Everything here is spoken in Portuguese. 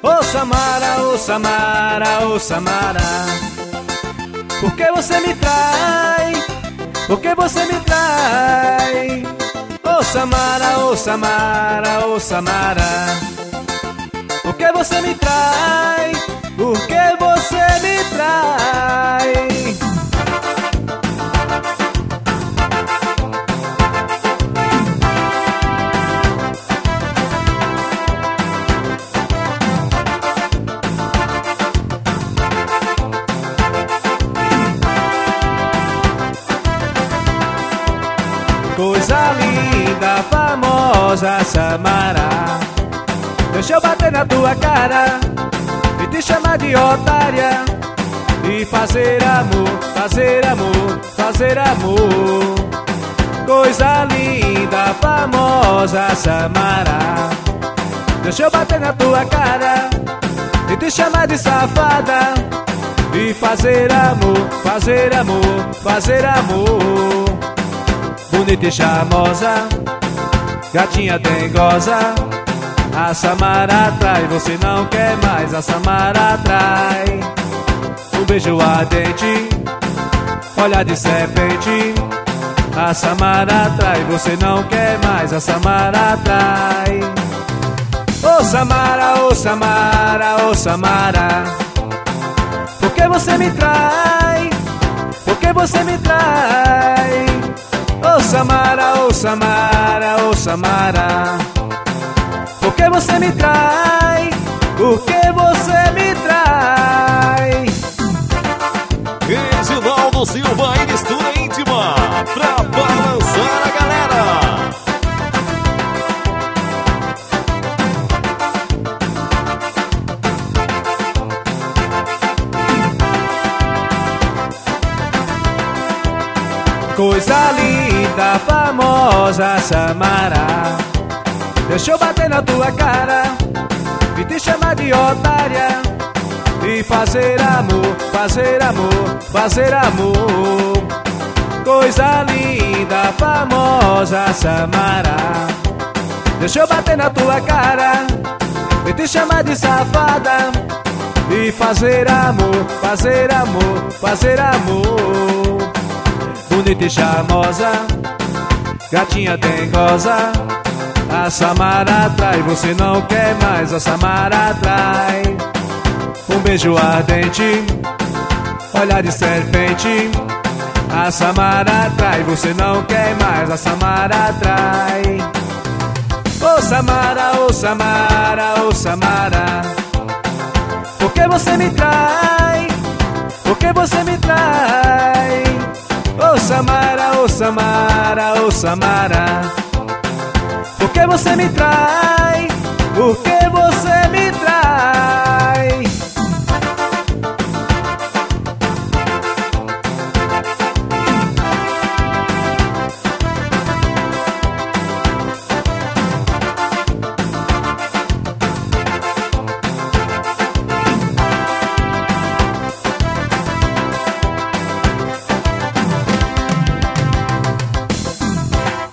Ô Samara, ô Samara, ô Samara, por que você me trai? Por que você me trai? Ô Samara, ô Samara, ô Samara, por que você me trai? Por que você me trai? Coisa linda, famosa Samara, deixa eu bater na tua cara e te chamar de otária e fazer amor, fazer amor, fazer amor. Coisa linda, famosa Samara, deixa eu bater na tua cara e te chamar de safada e fazer amor, fazer amor, fazer amor. Bonita e charmosa, gatinha dengosa, a Samara atrai, você não quer mais, a Samara atrai. Um beijo ardente, olhar de serpente, a Samara atrai, você não quer mais, a Samara atrai. Ô Samara, ô Samara, ô Samara, por que você me trai? Por que você me trai? Ô Samara, ô Samara, ô Samara, por que você me trai? Por que você me trai? Reginaldo Silva e mistura íntima pra balançar a galera. Coisa linda, famosa Samara, deixa eu bater na tua cara e te chamar de otária e fazer amor, fazer amor, fazer amor. Coisa linda, famosa Samara, deixa eu bater na tua cara e te chamar de safada e fazer amor, fazer amor, fazer amor. Bonita e charmosa, gatinha dengosa, a Samara atrai, você não quer mais, a Samara atrai. Um beijo ardente, olhar de serpente, a Samara atrai, você não quer mais, a Samara atrai. Ô Samara, ô Samara, ô Samara, por que você me trai? Por que você me trai? Ô Samara, ô Samara, ô Samara, por que você me trai? Por que você